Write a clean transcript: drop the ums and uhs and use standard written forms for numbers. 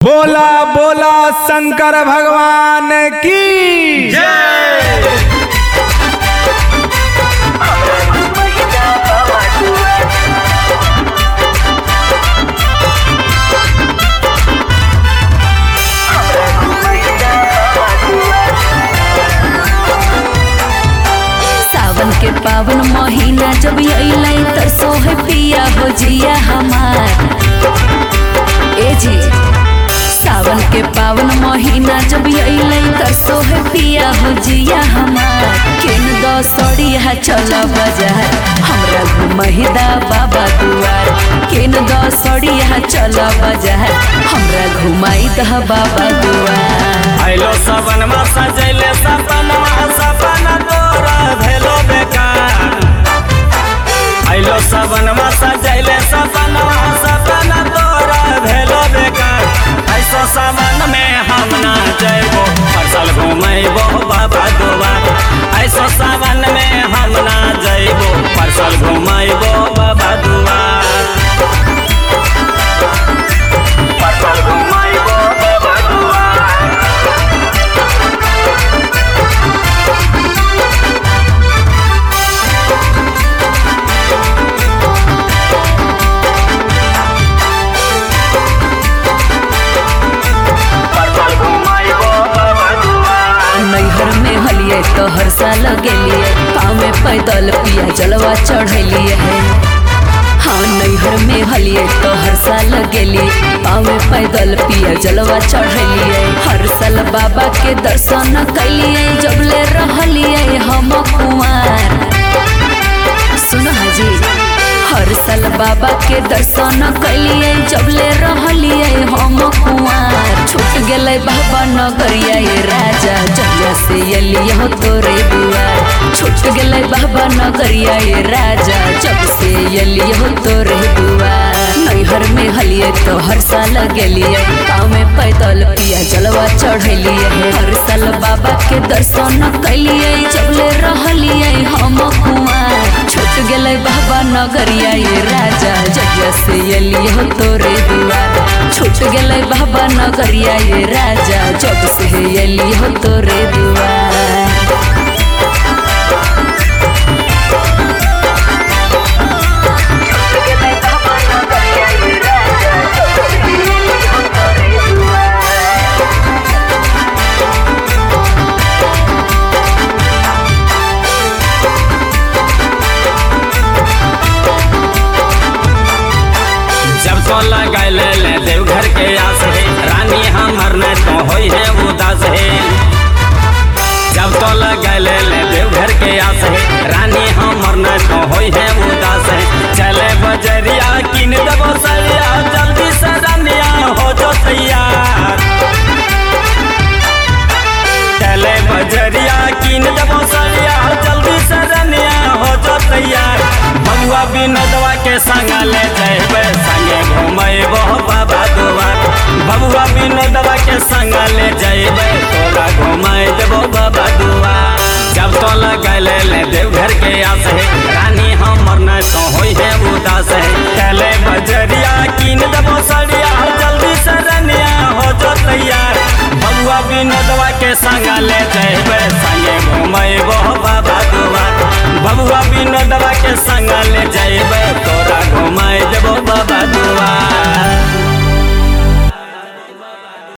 बोला बोला शंकर भगवान की जय। सावन के पावन महीना जब अइलै त सोहे पिया हो जिया हमार। ए जी सावन के पावन महीना जब अइलै त सोहे पिया हो जिया हमार। केन दो सड़िया चल बाजार हमरा घुमहिदा बाबा दुआर। केन दो सड़िया चल बाजार हमरा घुमाई दह बाबा दुआर। आइलो सावन में सजैले सपना तोरा भेलो बेकार। आइलो सावन में सजैले सपना तोरा भेलो बेकार। ऐसो सावन में हम ना जइबो हर साल घुमैबो बाबा दुआर। ऐसो सावन में हम ना जइबो हर साल घुमैबो बाबा दुआर। हर साल घुमैबो बाबा दुआर। नैहर में हलिए तो हर साल गेलिए पाँव में पैदल पिया जलवा चढ़लिए है। हाँ नैहर में हलिए तो हर साल गेलिए पाँव में पैदल पिया जलवा चढ़लिए। हर साल बाबा के दर्शन कैलिए जब ले रहलिए हम कुंवार। सुनो हाजी हर साल बाबा के दर्शन कैलिए जब ले रहलिए हम कुंवार। छूट गेलै बाबा नगरिया ये राजा जहिया से एलिए हो तोरे दुआर। छूट गेलै बाबा नगरिया ये राजा जब से एलिए हो तोरे दुआर। नैहर में हलिए तो हर साल गेलिए पाँव में पैदल पिया जलवा चढ़लिए। हर साल बाबा के दर्शन कैलिए जब ले रहलिए हम कुंवार। छूट गेलै बाबा नगरिया ये राजा जहिया से एलिए हो तोरे दुआर। छूट गेलै बाबा नगरिया ये राजा जब से एलिए हो तोरे दुआर। जब तो लगैले ले देवघर के आस है रानी हमर ने तो होई है उदास है। जब तो लगैले ले देवघर के आस है रानी हमर ने तो होई है उदास है। चले बजरिया किन देबो सरिया जल्दी से रानिया हो जो तैयार। चले बजरिया किन देबो सरिया जल्दी से रानिया हो जो तैयार। बबुआ विनोदवा के संग ले जइबे संगे घुमैबो बाबा दुआर। बबुआ विनोदवा के संग ले जइबे तोरा घुमाई देबो बाबा दुआर। जब तो लगैले ले देवघर के आस है रानी हमर न तो होई है उदास है। चले बजरिया किन देबो सड़िया जल्दी से रानिया हो जो तैयार। बबुआ विनोदवा के संग ले जइबे संगे घुमैबो बाबा दुआर। बबुआ विनोदवा के संग ले जइबे तोरा घुमाई देबो बाबा दुआर।